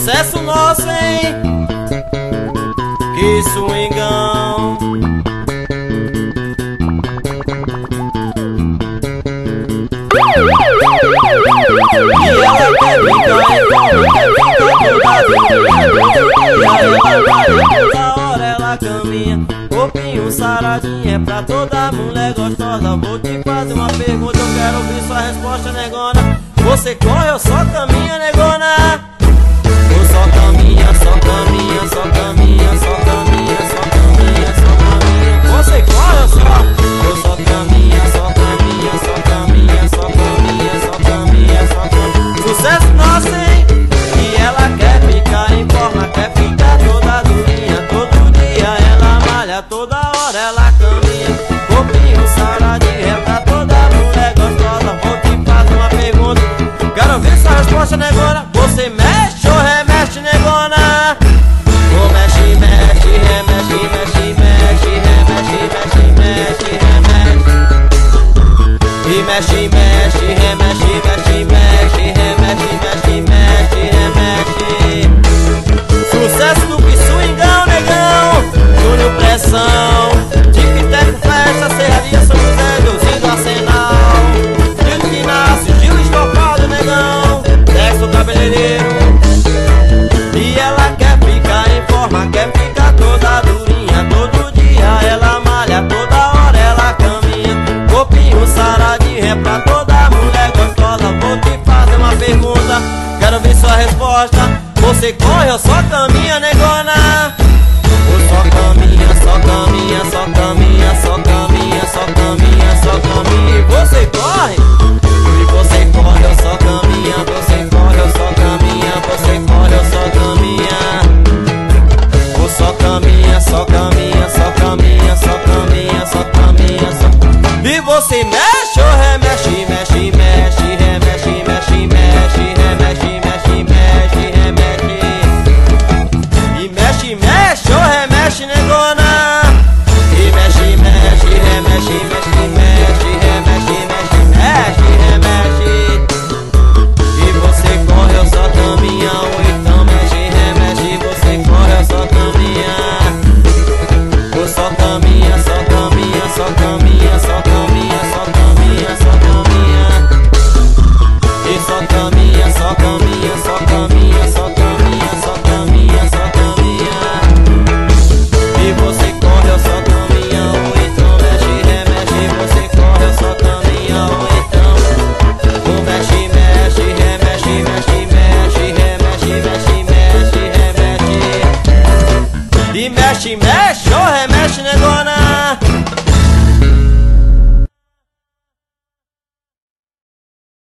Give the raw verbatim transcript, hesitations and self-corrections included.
Sucesso nosso, hein? Que swingão. E ela quer brincar, toda hora ela caminha, corpinho saradinho, é pra toda mulher gostosa. Vou te fazer uma pergunta, eu quero ouvir sua resposta, negona. Você corre ou só caminha, negona? Ou só caminha, só caminha, só caminha, só caminha, só caminha, só caminha. Você corre ou só? Ou só caminha, só caminha, só caminha, só caminha, só caminha, só caminha. Sucesso nosso, hein? E ela quer ficar em forma, quer ficar toda durinha. Todo dia ela malha, toda hora ela caminha, corpinho saradinho, é pra toda mulher gostosa. Vou te fazer uma pergunta, quero ver sua resposta, negona. Você mexe ou remexe, negona? Ou mexe, mexe, remexe, mexe, mexe, remexe, mexe, mexe, remexe. E mexe, mexe, remexe, mexe, mexe, remexe, mexe, mexe, remexe. Sucesso do Swingão, negão. Júnior Pressão, Tic-Teco Festa, Serraria São José, Deusinho do Arsenal, Gil Inácio, Gil Estocado, negão, Texto Cabeleireiro. E ela quer ficar em forma, quer ficar toda durinha. Todo dia ela malha, toda hora ela caminha, corpinho saradinho, é pra toda mulher gostosa. Vou te fazer uma pergunta, quero ver sua resposta. Você corre ou só caminha, negona? Ou só caminha, só caminha, só caminha, só caminha, só caminha, só caminha. E você corre? E você corre ou só caminha? Você corre ou só caminha? Você corre ou só caminha? Ou só caminha, só caminha, só caminha, só caminha, só caminha, só. E você mexe ou remexe, mexe, mexe, remexe, mexe, mexe, remexe, mexe, mexe, remexe. E mexe, mexe ou remexe, negona? E mexe, mexe, remexe, mexe, mexe, remexe, mexe, mexe, remexe. E você corre ou só caminha? Ou então mexe, remexe. Você corre ou só caminha? Ou só caminha, só caminha, só caminha, só caminha, só caminha, só caminha. E só caminha, só caminha, só caminha, só caminha, só caminha, só caminha. E você corre ou só caminha? Ou então mexe, remexe. Você corre ou só caminha? Ou então ou mexe, mexe, remexe, mexe, mexe, remexe, mexe, mexe, remexe. E mexe, mexe ou remexe, negona?